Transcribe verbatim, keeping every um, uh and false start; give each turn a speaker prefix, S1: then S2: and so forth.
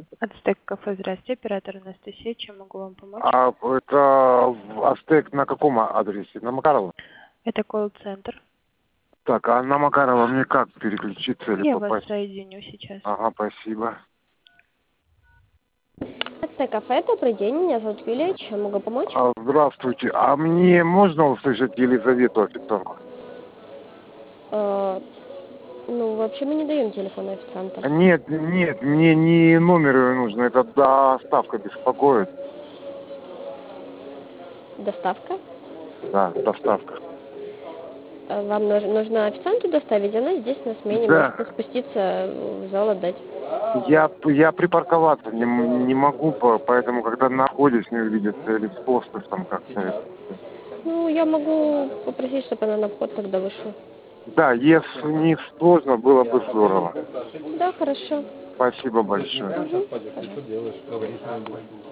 S1: Ацтек кафе, здрасте, оператор Анастасия, чем могу вам помочь?
S2: А это Ацтек на каком адресе? На Макарова?
S1: Это колл-центр.
S2: Так, а на Макарова мне как переключиться или
S1: Я вас
S2: попасть?
S1: соединю сейчас.
S2: Ага, спасибо.
S3: Ацтек кафе, добрый день, меня зовут Юлия, чем могу помочь?
S2: А, здравствуйте. А мне можно услышать Елизавету официантку?
S3: Э, ну, вообще мы не даем телефон официанта.
S2: Нет, нет, мне не номер ее нужно, это доставка беспокоит.
S3: Доставка?
S2: Да, доставка.
S3: Э, Вам нуж- нужно официанту доставить, она здесь на смене,
S2: Да,
S3: можете спуститься в зал отдать.
S2: я, я припарковаться не, м- не могу, по- поэтому когда на входе с ней увидеться или с постов там как-то. это.
S3: Ну, я могу попросить, чтобы она на вход тогда вышла.
S2: Да, если не сложно, было бы здорово.
S3: Да, хорошо.
S2: Спасибо большое.
S3: Мгм.